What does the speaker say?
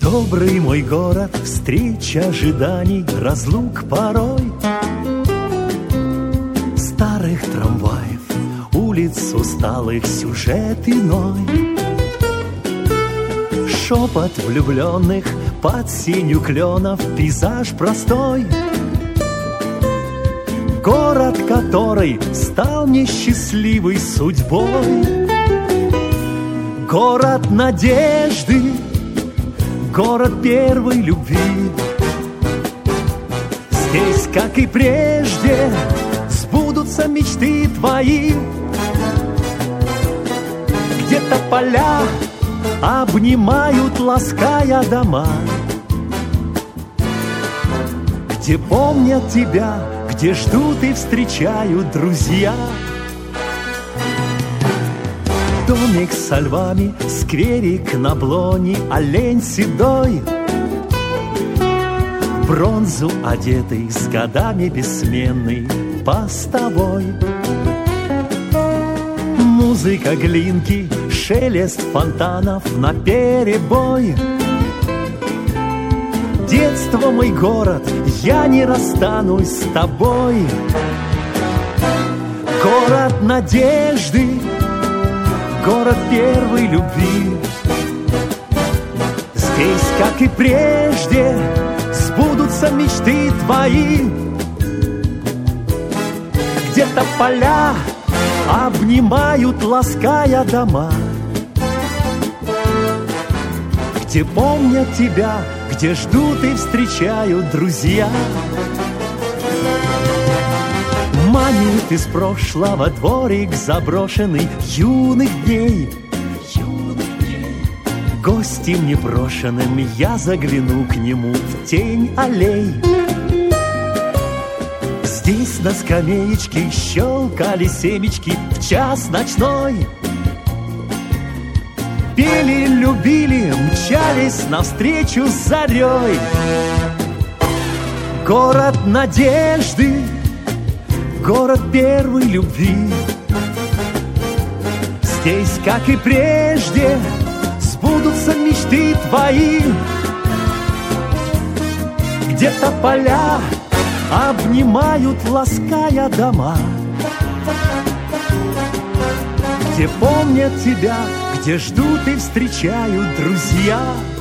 Добрый мой город, встреч, ожиданий, разлук порой, старых трамваев, улиц усталых, сюжет иной, шепот влюбленных под сенью кленов, пейзаж простой. Город, который стал несчастливой судьбой. Город надежды, город первой любви. Здесь, как и прежде, сбудутся мечты твои. Где-то поля обнимают, лаская дома, где помнят тебя, где ждут и встречают друзья. Домик со львами, скверик на блоне, олень седой, в бронзу одетый, с годами бессменный, постовой. Музыка глинки, шелест фонтанов наперебой. Детство, мой город, я не расстанусь с тобой. Город надежды, город первой любви. Здесь, как и прежде, сбудутся мечты твои. Где-то поля обнимают, лаская дома, где помнят тебя, где ждут и встречают друзья. Манит из прошлого дворик заброшенный юных дней. Гостем непрошенным я загляну к нему в тень аллей. Здесь на скамеечке щелкали семечки в час ночной. Пели, любили, мчались навстречу с зарей. Город надежды, город первой любви. Здесь, как и прежде, сбудутся мечты твои. Где-то поля обнимают, лаская дома, где помнят тебя, где ждут и встречают друзья.